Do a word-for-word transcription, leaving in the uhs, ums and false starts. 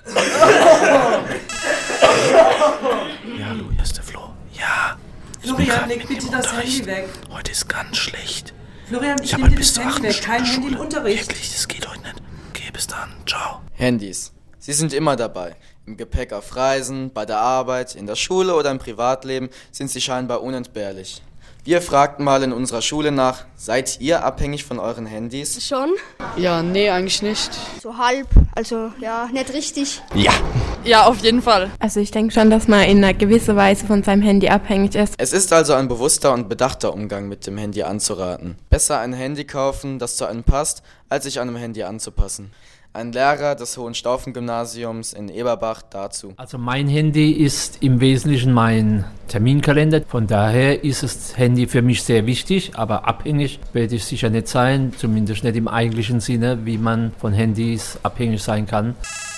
Ja, hallo, hier ist der Flo. Ja. Florian, leg bitte das Handy weg. Heute ist ganz schlecht. Florian, ich Ich habe nehme halt dir bis das zur Handy achten weg. Kein Stunde Handy im Schule. Unterricht. Wirklich, das geht heute nicht. Okay, bis dann. Ciao. Handys. Sie sind immer dabei. Im Gepäck auf Reisen, bei der Arbeit, in der Schule oder im Privatleben sind sie scheinbar unentbehrlich. Wir fragten mal in unserer Schule nach, seid ihr abhängig von euren Handys? Schon. Ja, nee, eigentlich nicht. So halb, also ja, nicht richtig. Ja. Ja, auf jeden Fall. Also ich denke schon, dass man in einer gewissen Weise von seinem Handy abhängig ist. Es ist also ein bewusster und bedachter Umgang mit dem Handy anzuraten. Besser ein Handy kaufen, das zu einem passt, als sich einem Handy anzupassen. Ein Lehrer des Hohenstaufen-Gymnasiums in Eberbach dazu. Also mein Handy ist im Wesentlichen mein Terminkalender. Von daher ist das Handy für mich sehr wichtig, aber abhängig werde ich sicher nicht sein, zumindest nicht im eigentlichen Sinne, wie man von Handys abhängig sein kann.